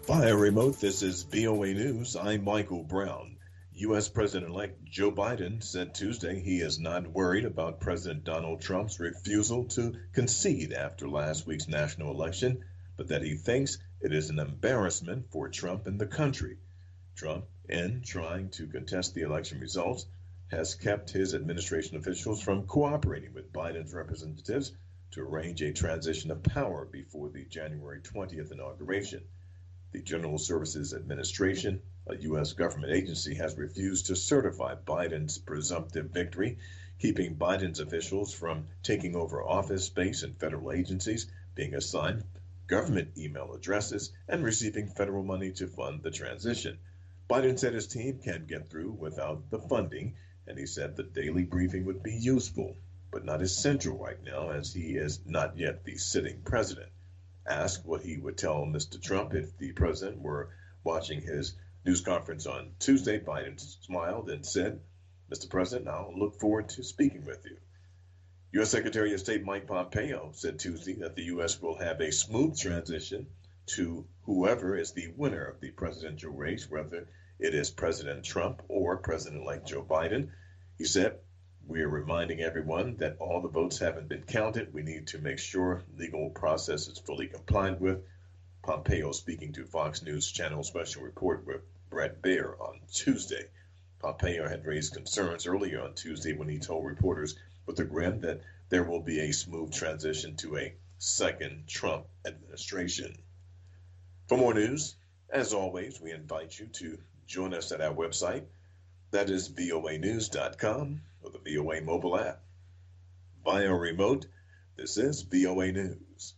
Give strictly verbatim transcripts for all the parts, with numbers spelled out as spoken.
Via remote, this is V O A News. I'm Michael Brown. U S. President-elect Joe Biden said Tuesday he is not worried about President Donald Trump's refusal to concede after last week's national election, but that he thinks it is an embarrassment for Trump and the country. Trump, in trying to contest the election results, has kept his administration officials from cooperating with Biden's representatives to arrange a transition of power before the January twentieth inauguration. The General Services Administration, a U S government agency, has refused to certify Biden's presumptive victory, keeping Biden's officials from taking over office space in federal agencies, being assigned government email addresses, and receiving federal money to fund the transition. Biden said his team can get through without the funding, and he said the daily briefing would be useful, but not essential right now as he is not yet the sitting president. Asked what he would tell Mister Trump if the president were watching his news conference on Tuesday, Biden smiled and said, "Mister President, I'll look forward to speaking with you." U S. Secretary of State Mike Pompeo said Tuesday that the U S will have a smooth transition to whoever is the winner of the presidential race, whether it is President Trump or President-elect Joe Biden. He said, "We are reminding everyone that all the votes haven't been counted. We need to make sure legal process is fully complied with." Pompeo speaking to Fox News Channel special report with Brett Baier on Tuesday. Pompeo had raised concerns earlier on Tuesday when he told reporters with a grin that there will be a smooth transition to a second Trump administration. For more news, as always, we invite you to join us at our website. That is V O A news dot com or the V O A mobile app. Via remote, this is V O A News.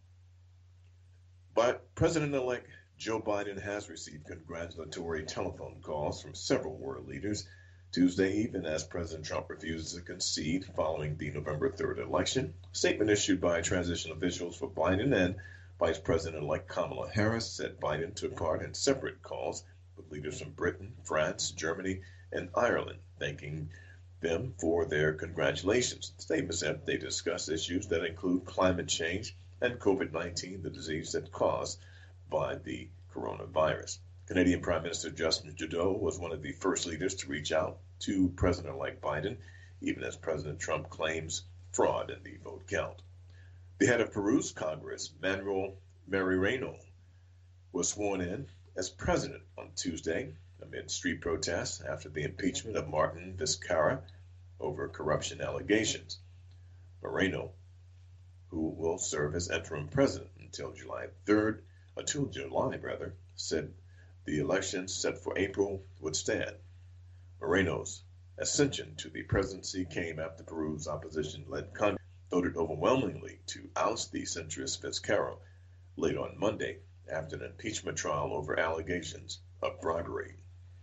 But President-elect Joe Biden has received congratulatory telephone calls from several world leaders Tuesday, even as President Trump refuses to concede following the November third election. A statement issued by transition officials for Biden and Vice President-elect Kamala Harris said Biden took part in separate calls with leaders from Britain, France, Germany, and Ireland, thanking them for their congratulations. The statement said they discussed issues that include climate change and COVID nineteen, the disease that's caused by the coronavirus. Canadian Prime Minister Justin Trudeau was one of the first leaders to reach out to President-elect Biden, even as President Trump claims fraud in the vote count. The head of Peru's Congress, Manuel Moreno, was sworn in as president on Tuesday amid street protests after the impeachment of Martin Vizcarra over corruption allegations. Moreno, who will serve as interim president until July third, until July rather, said the elections set for April would stand. Moreno's ascension to the presidency came after Peru's opposition-led Congress voted overwhelmingly to oust the centrist Vizcarra late on Monday after an impeachment trial over allegations of bribery.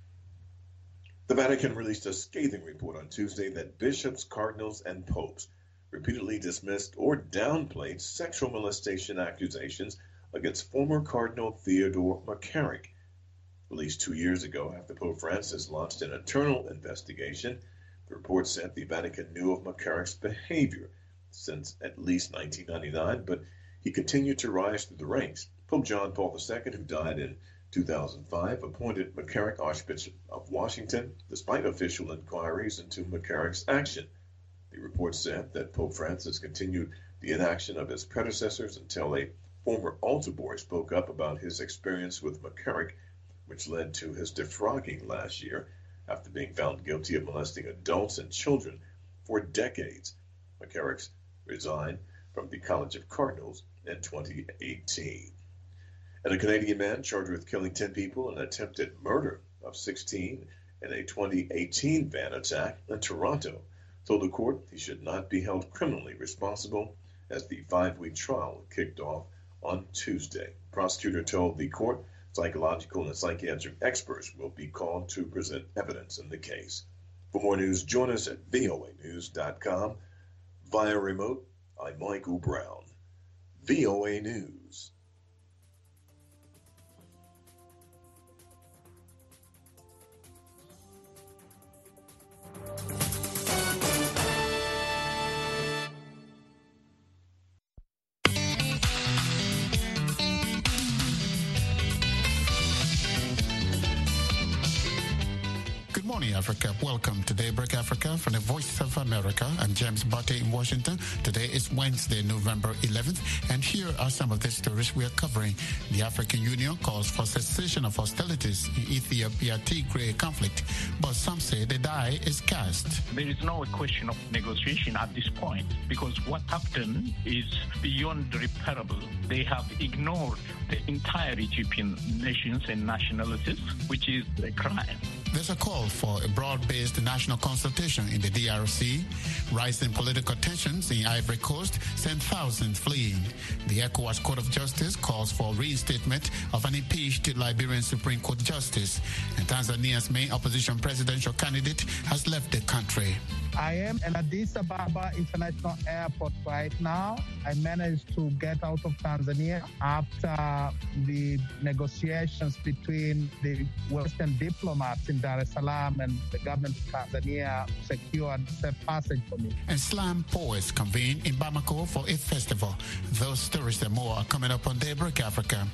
The Vatican released a scathing report on Tuesday that bishops, cardinals, and popes repeatedly dismissed or downplayed sexual molestation accusations against former Cardinal Theodore McCarrick. Released two years ago after Pope Francis launched an internal investigation, the report said the Vatican knew of McCarrick's behavior since at least nineteen ninety-nine, but he continued to rise through the ranks. Pope John Paul the Second, who died in two thousand five, appointed McCarrick Archbishop of Washington, despite official inquiries into McCarrick's action. The report said that Pope Francis continued the inaction of his predecessors until a former altar boy spoke up about his experience with McCarrick, which led to his defrogging last year after being found guilty of molesting adults and children for decades. McCarrick resigned from the College of Cardinals in twenty eighteen. And a Canadian man charged with killing ten people and attempted murder of sixteen in a twenty eighteen van attack in Toronto told the court he should not be held criminally responsible as the five-week trial kicked off on Tuesday. The prosecutor told the court psychological and psychiatric experts will be called to present evidence in the case. For more news, join us at V O A news dot com. Via remote, I'm Michael Brown. V O A News. Africa. Welcome to Daybreak Africa from the Voice of America. I'm James Barty in Washington. Today is Wednesday, November eleventh, and here are some of the stories we are covering. The African Union calls for cessation of hostilities in Ethiopia-Tigray conflict, but some say the die is cast. There is no question of negotiation at this point because what happened is beyond reparable. They have ignored the entire Ethiopian nations and nationalities, which is a crime. There's a call for a broad-based national consultation in the D R C. Rising political tensions in Ivory Coast sent thousands fleeing. The ECOWAS Court of Justice calls for reinstatement of an impeached Liberian Supreme Court justice. And Tanzania's main opposition presidential candidate has left the country. I am in Addis Ababa International Airport right now. I managed to get out of Tanzania after the negotiations between the Western diplomats in Dar es Salaam and the government of Tanzania secured safe passage for me. And slam poets convene in Bamako for a festival. Those stories and more are coming up on Daybreak Africa.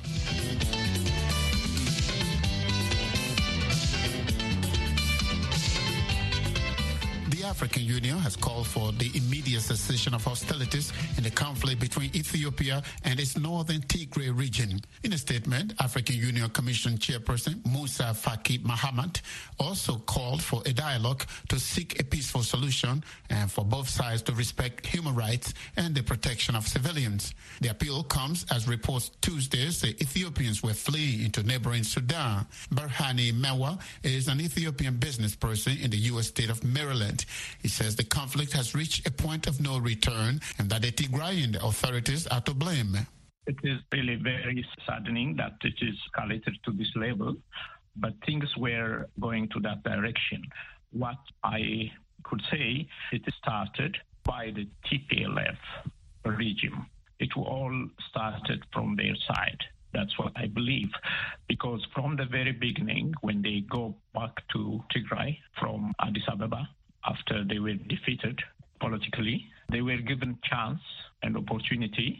The African Union has called for the immediate cessation of hostilities in the conflict between Ethiopia and its northern Tigray region. In a statement, African Union Commission Chairperson Musa Faki Mahamat also called for a dialogue to seek a peaceful solution and for both sides to respect human rights and the protection of civilians. The appeal comes as reports Tuesday say Ethiopians were fleeing into neighboring Sudan. Berhane Mewa is an Ethiopian business person in the U S state of Maryland. He says the conflict has reached a point of no return and that the Tigrayan authorities are to blame. It is really very saddening that it is escalated to this level, but things were going to that direction. What I could say, it started by the T P L F regime. It all started from their side. That's what I believe, because from the very beginning, when they go back to Tigray from Addis Ababa, after they were defeated politically, they were given chance and opportunity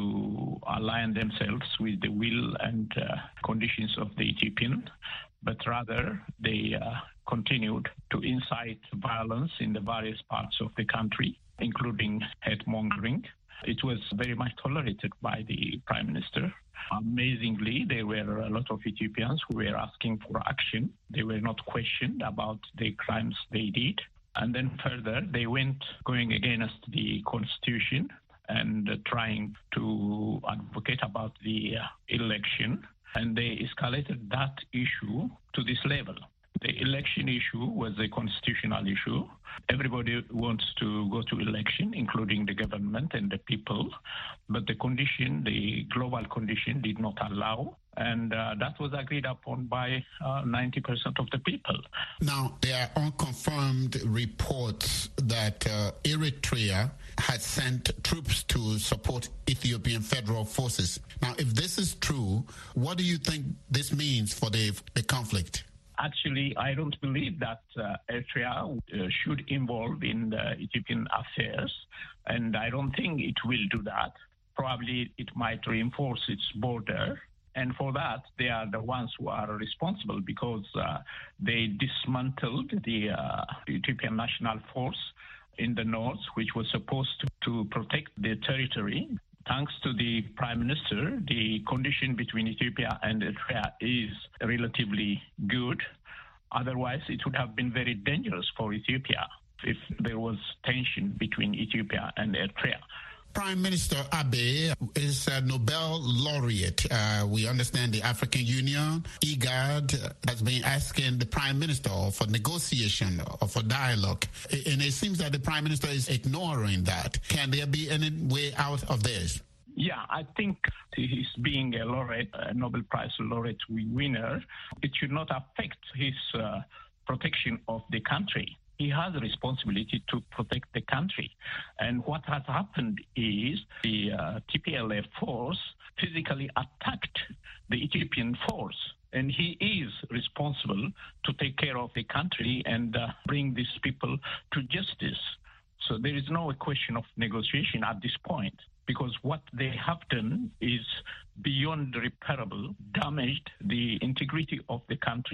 to align themselves with the will and uh, conditions of the Ethiopian, but rather they uh, continued to incite violence in the various parts of the country, including hate-mongering. It was very much tolerated by the Prime Minister. Amazingly, there were a lot of Ethiopians who were asking for action. They were not questioned about the crimes they did. And then further, they went going against the constitution and uh, trying to advocate about the uh, election. And they escalated that issue to this level. The election issue was a constitutional issue. Everybody wants to go to election, including the government and the people. But the condition, the global condition, did not allow. And uh, that was agreed upon by uh, ninety percent of the people. Now, there are unconfirmed reports that uh, Eritrea had sent troops to support Ethiopian federal forces. Now, if this is true, what do you think this means for the, the conflict? Actually, I don't believe that uh, Eritrea uh, should involve in the Ethiopian affairs, and I don't think it will do that. Probably it might reinforce its border. And for that, they are the ones who are responsible because uh, they dismantled the uh, Ethiopian National Force in the north, which was supposed to, to protect the territory. Thanks to the Prime Minister, the condition between Ethiopia and Eritrea is relatively good. Otherwise, it would have been very dangerous for Ethiopia if there was tension between Ethiopia and Eritrea. Prime Minister Abiy is a Nobel laureate. Uh, we understand the African Union, IGAD, has been asking the Prime Minister for negotiation or for dialogue. And it seems that the Prime Minister is ignoring that. Can there be any way out of this? Yeah, I think his being a laureate, a Nobel Prize laureate winner, it should not affect his uh, protection of the country. He has a responsibility to protect the country. And what has happened is the uh, T P L F force physically attacked the Ethiopian force. And he is responsible to take care of the country and uh, bring these people to justice. So there is no question of negotiation at this point, because what they have done is beyond reparable, damaged the integrity of the country,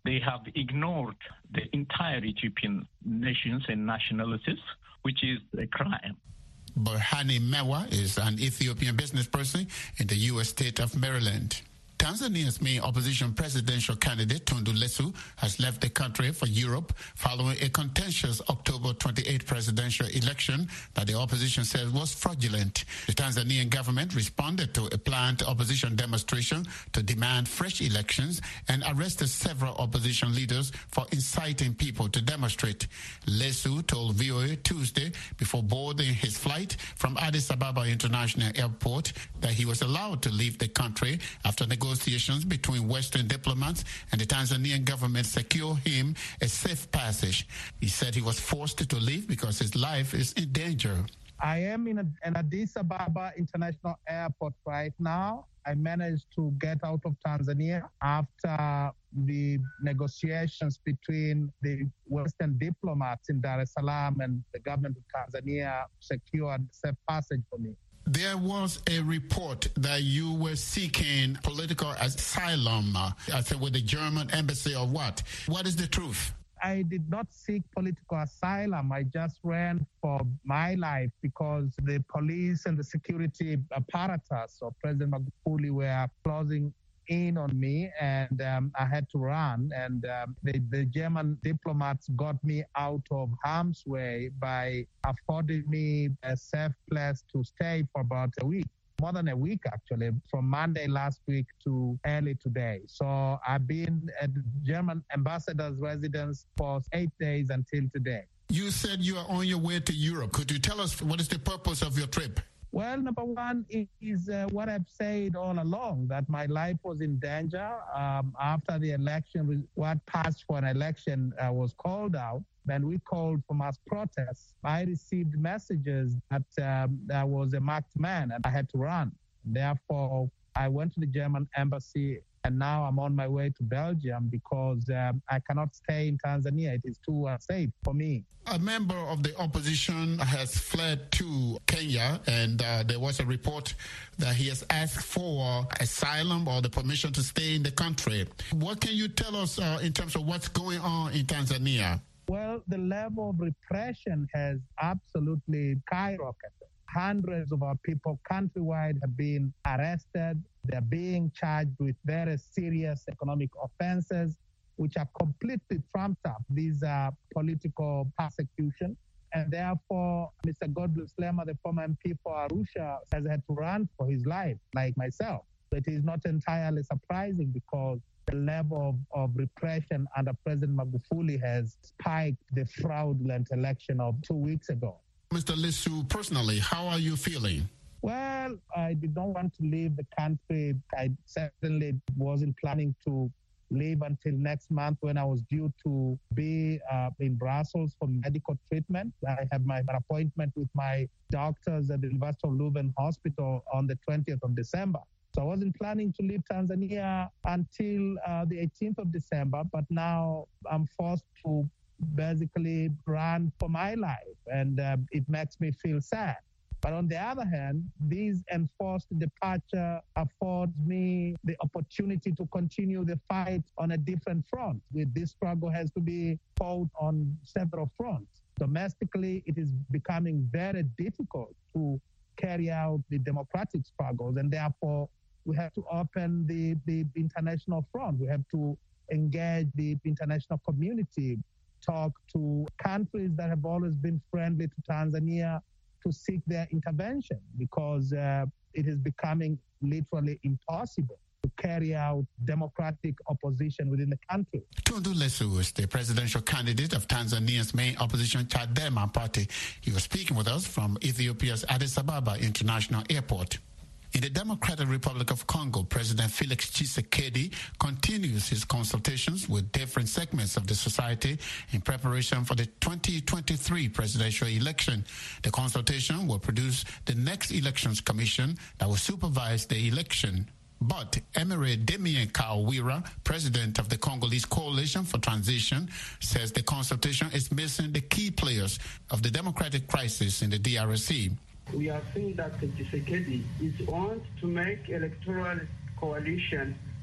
they have ignored the entire Ethiopian nations and nationalities, which is a crime. Berhane Mewa is an Ethiopian business person in the U S state of Maryland. Tanzania's main opposition presidential candidate, Tundu Lissu, has left the country for Europe following a contentious October twenty-eighth presidential election that the opposition says was fraudulent. The Tanzanian government responded to a planned opposition demonstration to demand fresh elections and arrested several opposition leaders for inciting people to demonstrate. Lissu told V O A Tuesday before boarding his flight from Addis Ababa International Airport that he was allowed to leave the country after negotiations Negotiations between Western diplomats and the Tanzanian government secure him a safe passage. He said he was forced to leave because his life is in danger. I am in, a, in Addis Ababa International Airport right now. I managed to get out of Tanzania after the negotiations between the Western diplomats in Dar es Salaam and the government of Tanzania secured safe passage for me. There was a report that you were seeking political asylum, uh, I think with the German embassy or what? What is the truth? I did not seek political asylum. I just ran for my life because the police and the security apparatus of President Magufuli were closing in on me, and um, I had to run. And um, the, the German diplomats got me out of harm's way by affording me a safe place to stay for about a week. More than a week, actually, from Monday last week to early today. So I've been at the German ambassador's residence for eight days until today. You said you are on your way to Europe. Could you tell us what is the purpose of your trip? Well, number one is uh, what I've said all along, that my life was in danger. Um, after the election, what passed for an election uh, was called out. Then we called for mass protests. I received messages that um, I was a marked man and I had to run. Therefore, I went to the German embassy, and now I'm on my way to Belgium because um, I cannot stay in Tanzania. It is too unsafe for me. A member of the opposition has fled to Kenya, and uh, there was a report that he has asked for asylum or the permission to stay in the country. What can you tell us uh, in terms of what's going on in Tanzania? Well, the level of repression has absolutely skyrocketed. Hundreds of our people countrywide have been arrested. They're being charged with very serious economic offenses, which are completely trumped up. These are political persecution. And therefore, Mister Godbless Lema, the former M P for Arusha, has had to run for his life, like myself. It is not entirely surprising because the level of, of repression under President Magufuli has spiked the fraudulent election of two weeks ago. Mister Lissu, personally, how are you feeling? Well, I did not want to leave the country. I certainly wasn't planning to leave until next month when I was due to be uh, in Brussels for medical treatment. I have my appointment with my doctors at the University of Leuven Hospital on the twentieth of December. So I wasn't planning to leave Tanzania until uh, the eighteenth of December, but now I'm forced to basically run for my life, and uh, it makes me feel sad. But on the other hand, this enforced departure affords me the opportunity to continue the fight on a different front. With this struggle has to be fought on several fronts. Domestically, it is becoming very difficult to carry out the democratic struggles, and therefore we have to open the, the international front. We have to engage the international community, talk to countries that have always been friendly to Tanzania to seek their intervention, because uh, it is becoming literally impossible to carry out democratic opposition within the country. Tundu Lissu is the presidential candidate of Tanzania's main opposition Chadema party. He was speaking with us from Ethiopia's Addis Ababa International Airport. In the Democratic Republic of Congo, President Felix Tshisekedi continues his consultations with different segments of the society in preparation for the twenty twenty-three presidential election. The consultation will produce the next elections commission that will supervise the election. But Emery Damien Kawira, president of the Congolese Coalition for Transition, says the consultation is missing the key players of the democratic crisis in the D R C. We are seeing that Tshisekedi is want to make electoral coalition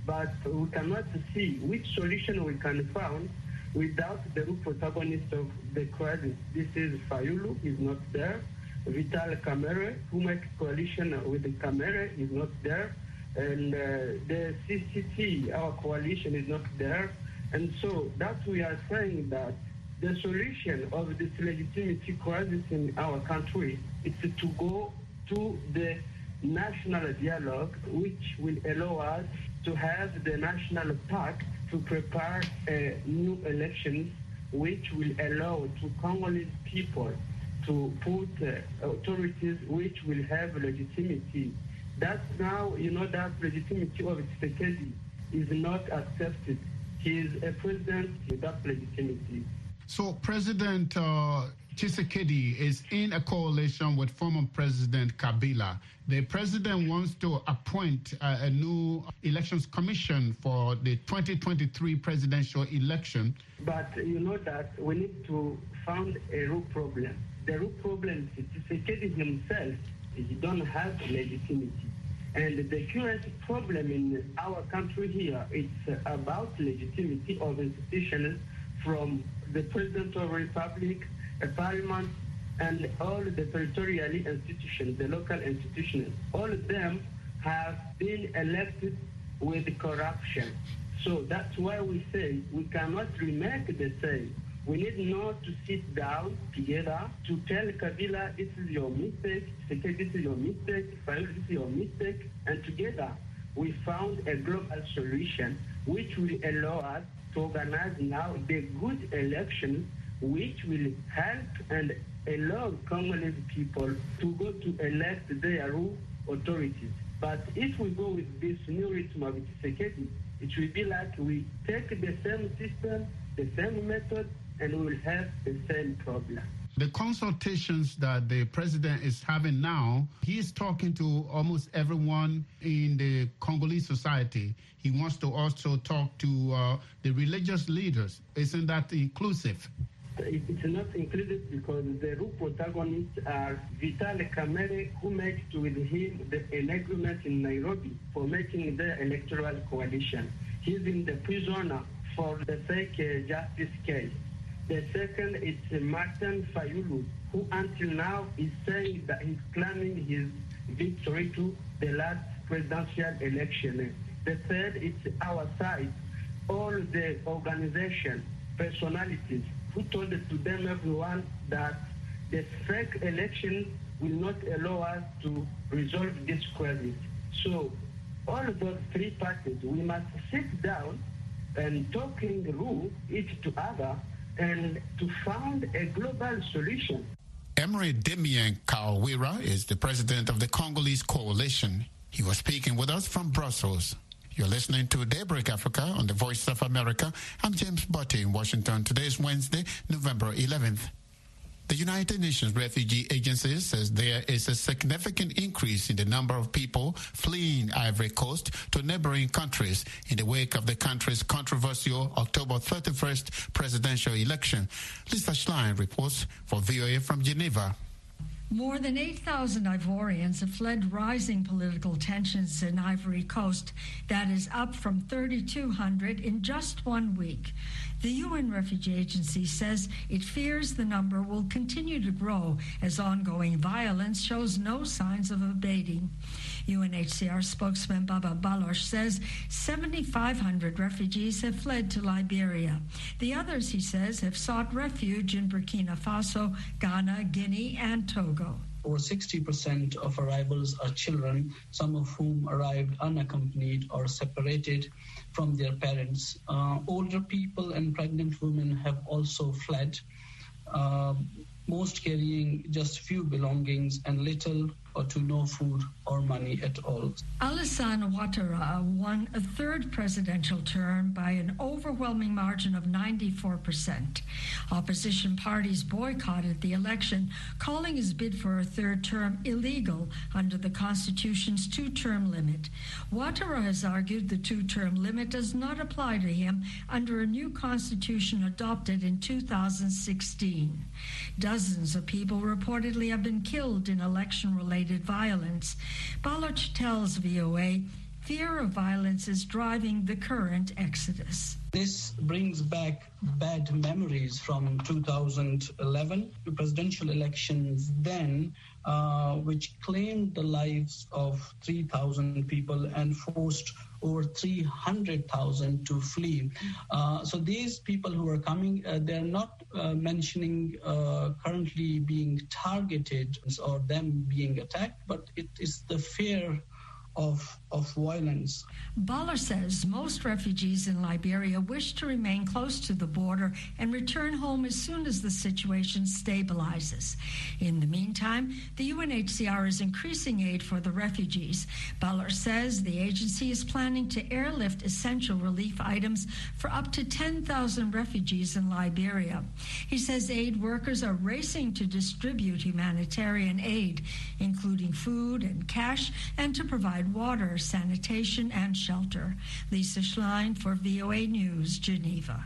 but we cannot see which solution we can find without the real protagonist of the crisis. This is Fayulu, is not there. Vital Kamerhe, who makes coalition with the Kamerhe, is not there. And uh, the C C T, our coalition, is not there. And so that we are saying that the solution of this legitimacy crisis in our country is to go to the national dialogue, which will allow us to have the national pact to prepare a new elections, which will allow to Congolese people to put uh, authorities which will have legitimacy. That's now, you know, that legitimacy of Tshisekedi is not accepted. He is a president without legitimacy. So President uh, Tshisekedi is in a coalition with former President Kabila. The president wants to appoint uh, a new elections commission for the twenty twenty-three presidential election. But you know that we need to find a real problem. The real problem is Tshisekedi himself, he don't have legitimacy. And the current problem in our country here, it's about legitimacy of institutions from the President of the Republic, a parliament, and all the territorial institutions, the local institutions. All of them have been elected with corruption. So that's why we say we cannot remake the same. We need not to sit down together to tell Kabila, this is your mistake, Tshisekedi, this is your mistake, Fayulu, this is your mistake, and together we found a global solution which will allow us to organize now the good elections which will help and allow Congolese people to go to elect their rule authorities. But if we go with this new rhythm of Tshisekedi, it will be like we take the same system, the same method, and we will have the same problem. The consultations that the president is having now, he is talking to almost everyone in the Congolese society. He wants to also talk to uh, the religious leaders. Isn't that inclusive? It's not included because the real protagonists are Vital Kamerhe, who makes with him the, an agreement in Nairobi for making the electoral coalition. He's in the prisoner for the fake uh, justice case. The second is uh, Martin Fayulu, who until now is saying that he's claiming his victory to the last presidential election. The third is our side, all the organization, personalities, who told to them, everyone, that the fake election will not allow us to resolve this crisis. So all of those three parties, we must sit down and talking through each to other and to find a global solution. Emery Damien Kawira is the president of the Congolese Coalition. He was speaking with us from Brussels. You're listening to Daybreak Africa on the Voice of America. I'm James Botte in Washington. Today is Wednesday, November eleventh. The United Nations Refugee Agency says there is a significant increase in the number of people fleeing Ivory Coast to neighboring countries in the wake of the country's controversial October thirty-first presidential election. Lisa Schlein reports for V O A from Geneva. More than eight thousand Ivorians have fled rising political tensions in Ivory Coast. That is up from thirty-two hundred in just one week. The U N Refugee Agency says it fears the number will continue to grow as ongoing violence shows no signs of abating. U N H C R spokesman Baba Baloch says seven thousand five hundred refugees have fled to Liberia. The others, he says, have sought refuge in Burkina Faso, Ghana, Guinea, and Togo. Over sixty percent of arrivals are children, some of whom arrived unaccompanied or separated from their parents. Uh, older people and pregnant women have also fled, uh, most carrying just few belongings and little or to no food or money at all. Alassane Ouattara won a third presidential term by an overwhelming margin of ninety-four percent. Opposition parties boycotted the election, calling his bid for a third term illegal under the Constitution's two-term limit. Ouattara has argued the two-term limit does not apply to him under a new constitution adopted in two thousand sixteen. Dozens of people reportedly have been killed in election-related violence. Baloch tells V O A fear of violence is driving the current exodus. This brings back bad memories from two thousand eleven, the presidential elections then, uh, which claimed the lives of three thousand people and forced over three hundred thousand to flee. Uh, so these people who are coming, uh, they're not uh, mentioning uh, currently being targeted or them being attacked, but it is the fear of of violence. Baller says most refugees in Liberia wish to remain close to the border and return home as soon as the situation stabilizes. In the meantime, the U N H C R is increasing aid for the refugees. Baller says the agency is planning to airlift essential relief items for up to ten thousand refugees in Liberia. He says aid workers are racing to distribute humanitarian aid, including food and cash, and to provide water, sanitation, and shelter. Lisa Schlein for V O A News, Geneva.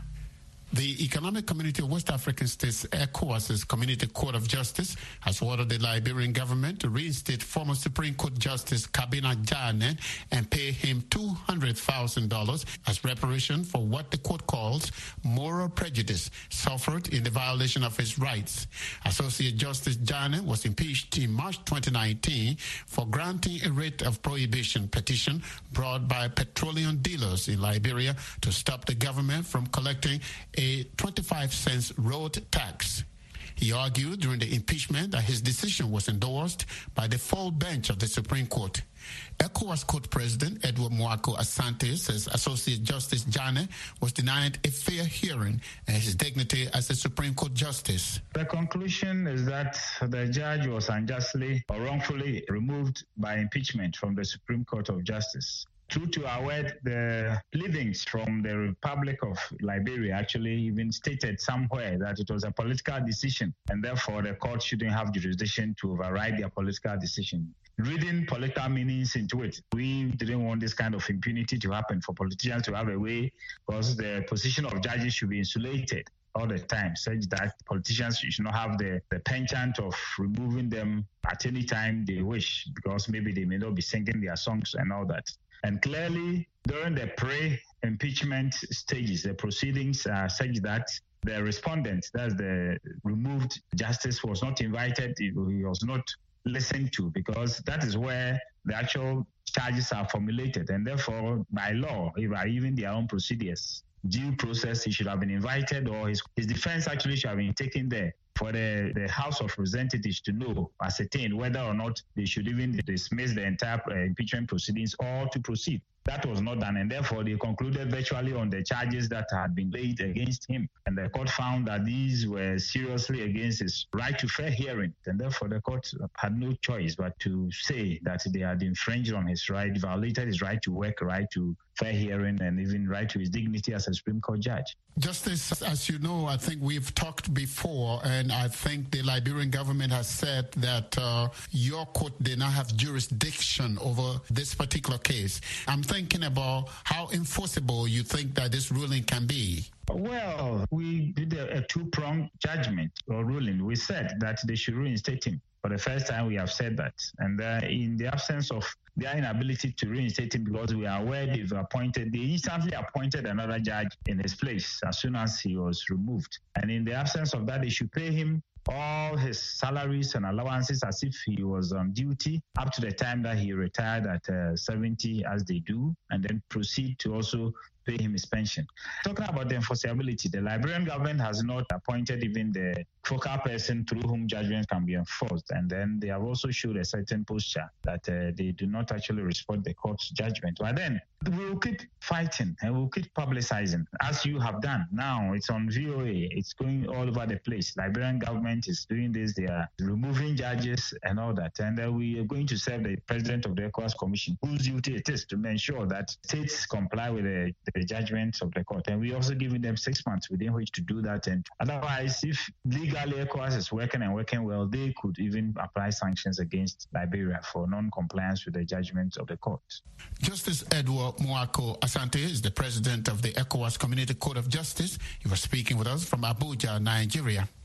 The Economic Community of West African States, ECOWAS's Community Court of Justice, has ordered the Liberian government to reinstate former Supreme Court Justice Kabina Jane and pay him two hundred thousand dollars as reparation for what the court calls moral prejudice suffered in the violation of his rights. Associate Justice Jane was impeached in March twenty nineteen for granting a writ of prohibition petition brought by petroleum dealers in Liberia to stop the government from collecting a twenty-five cents road tax. He argued during the impeachment that his decision was endorsed by the full bench of the Supreme Court. ECOWAS Court President Edward Mwako Asante says Associate Justice Jane was denied a fair hearing and his dignity as a Supreme Court Justice. The conclusion is that the judge was unjustly or wrongfully removed by impeachment from the Supreme Court of Justice. True to our word, the pleadings from the Republic of Liberia actually even stated somewhere that it was a political decision and therefore the court shouldn't have jurisdiction to override their political decision. Reading political meanings into it, we didn't want this kind of impunity to happen for politicians to have a way, because the position of judges should be insulated all the time, such that politicians should not have the, the penchant of removing them at any time they wish, because maybe they may not be singing their songs and all that. And clearly, during the pre-impeachment stages, the proceedings are such that the respondent, that's the removed justice, was not invited, he was not listened to, because that is where the actual charges are formulated. And therefore, by law, even their own procedures, due process, he should have been invited, or his, his defense actually should have been taken there for the, the House of Representatives to know, ascertain whether or not they should even dismiss the entire uh, impeachment proceedings or to proceed. That was not done, and therefore they concluded virtually on the charges that had been laid against him. And the court found that these were seriously against his right to fair hearing, and therefore the court had no choice but to say that they had infringed on his right, violated his right to work, right to fair hearing, and even right to his dignity as a Supreme Court judge. Justice, as you know, I think we've talked before, and I think the Liberian government has said that uh, your court did not have jurisdiction over this particular case. I'm thinking about how enforceable you think that this ruling can be. Well, we did a, a two-pronged judgment or ruling. We said that they should reinstate him. For the first time, we have said that. And uh, in the absence of their inability to reinstate him, because we are aware they've appointed, they instantly appointed another judge in his place as soon as he was removed. And in the absence of that, they should pay him all his salaries and allowances as if he was on duty up to the time that he retired at uh, seventy, as they do, and then proceed to also pay him his pension. Talking about the enforceability, the Liberian government has not appointed even the focal person through whom judgments can be enforced. And then they have also showed a certain posture that uh, they do not actually respect the court's judgment. But then we will keep fighting and we'll keep publicizing, as you have done. Now it's on V O A. It's going all over the place. Liberian government is doing this. They are removing judges and all that. And uh, we are going to serve the president of the ECOWAS Commission, whose duty it is to ensure that states comply with the, the judgments of the court. And we also giving them six months within which to do that. And otherwise, if legally ECOWAS is working and working well, they could even apply sanctions against Liberia for non-compliance with the judgments of the court. Justice Edward Mwako Asante is the president of the ECOWAS Community Court of Justice. He was speaking with us from Abuja, Nigeria.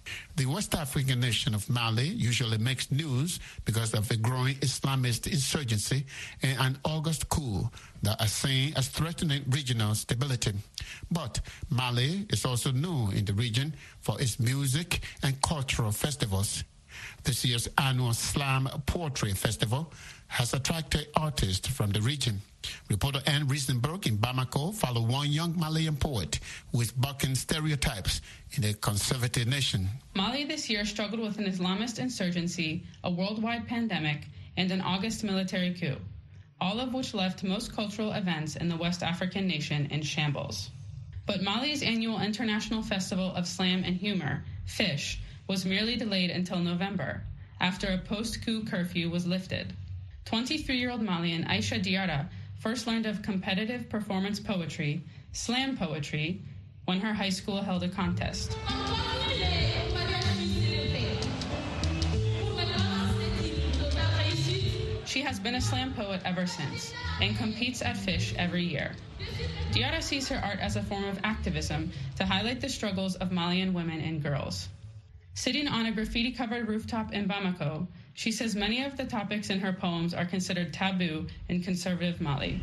The West African nation of Mali usually makes news because of the growing Islamist insurgency and an August coup that are seen as threatening regional stability. But Mali is also known in the region for its music and cultural festivals. This year's annual Slam Poetry Festival has attracted artists from the region. Reporter Anne Riesenberg in Bamako followed one young Malian poet who is bucking stereotypes in a conservative nation. Mali this year struggled with an Islamist insurgency, a worldwide pandemic, and an August military coup, all of which left most cultural events in the West African nation in shambles. But Mali's annual International Festival of Slam and Humor, FISH, was merely delayed until November, after a post-coup curfew was lifted. twenty-three-year-old Malian Aisha Diarra first learned of competitive performance poetry, slam poetry, when her high school held a contest. She has been a slam poet ever since and competes at FISH every year. Diarra sees her art as a form of activism to highlight the struggles of Malian women and girls. Sitting on a graffiti-covered rooftop in Bamako, she says many of the topics in her poems are considered taboo in conservative Mali.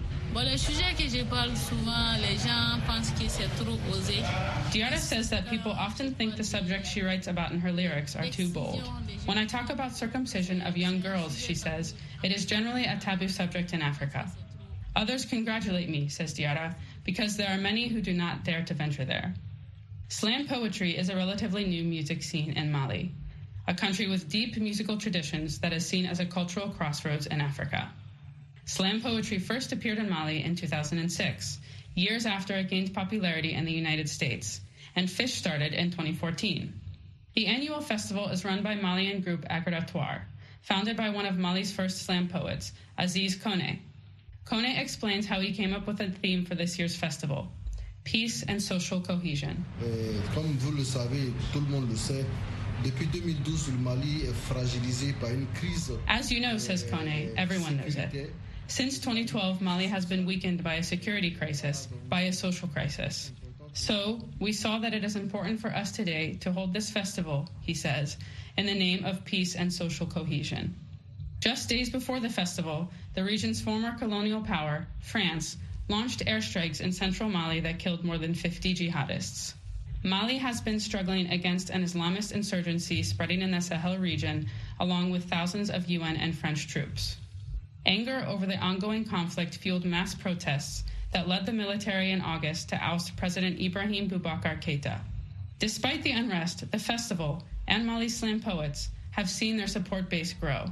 Diarra says that people often think the subjects she writes about in her lyrics are too bold. When I talk about circumcision of young girls, she says, it is generally a taboo subject in Africa. Others congratulate me, says Diarra, because there are many who do not dare to venture there. Slam poetry is a relatively new music scene in Mali, a country with deep musical traditions that is seen as a cultural crossroads in Africa. Slam poetry first appeared in Mali in two thousand six, years after it gained popularity in the United States, and FISH started in twenty fourteen. The annual festival is run by Malian group Aggradatoire, founded by one of Mali's first slam poets, Aziz Kone. Kone explains how he came up with a theme for this year's festival: peace and social cohesion. Comme vous le savez, tout le monde le sait, depuis deux mille douze, le Mali est fragilisé par une crise. As you know, says Kone, everyone knows it. Since twenty twelve, Mali has been weakened by a security crisis, by a social crisis. So, we saw that it is important for us today to hold this festival, he says, in the name of peace and social cohesion. Just days before the festival, the region's former colonial power, France, launched airstrikes in central Mali that killed more than fifty jihadists. Mali has been struggling against an Islamist insurgency spreading in the Sahel region, along with thousands of U N and French troops. Anger over the ongoing conflict fueled mass protests that led the military in August to oust President Ibrahim Boubacar Keïta. Despite the unrest, the festival and Mali's slam poets have seen their support base grow.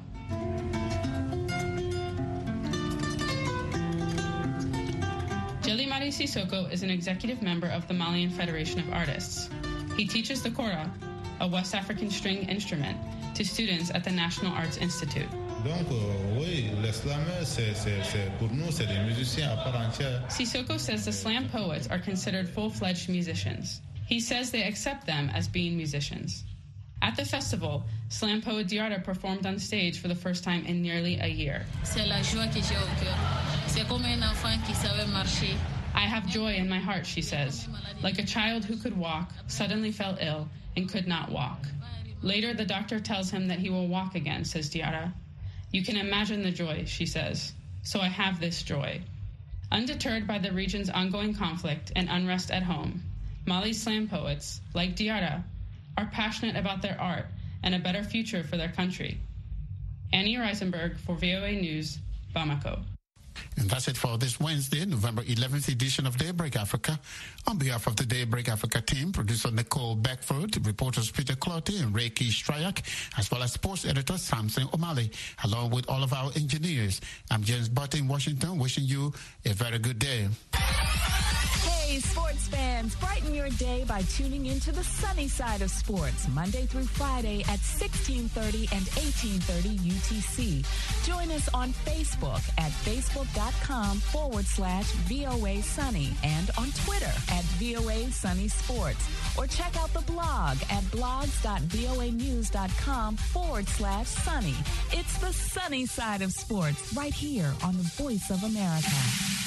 Jelimari Sissoko is an executive member of the Malian Federation of Artists. He teaches the kora, a West African string instrument, to students at the National Arts Institute. Donc, euh, oui, le slammer, c'est, c'est, c'est, pour nous, c'est des musiciens à part entière. Sissoko says the slam poets are considered full-fledged musicians. He says they accept them as being musicians. At the festival, slam poet Diarra performed on stage for the first time in nearly a year. C'est la joie que j'ai au cœur. C'est comme un enfant qui savait marcher. I have joy in my heart, she says. Like a child who could walk, suddenly fell ill, and could not walk. Later, the doctor tells him that he will walk again, says Diarra. You can imagine the joy, she says. So I have this joy. Undeterred by the region's ongoing conflict and unrest at home, Mali's slam poets, like Diarra, are passionate about their art and a better future for their country. Annie Reisenberg for V O A News, Bamako. And that's it for this Wednesday, November eleventh edition of Daybreak Africa. On behalf of the Daybreak Africa team, producer Nicole Beckford, reporters Peter Clotty and Reiki Stryak, as well as sports editor Samson O'Malley, along with all of our engineers. I'm James Butt in Washington, wishing you a very good day. Hey, sports fans, brighten your day by tuning into the sunny side of sports, Monday through Friday at sixteen thirty and eighteen thirty U T C. Join us on Facebook at facebook.com forward slash VOA Sunny and on Twitter at VOA Sunny Sports. Or check out the blog at blogs.voanews.com forward slash sunny. It's the sunny side of sports right here on the Voice of America.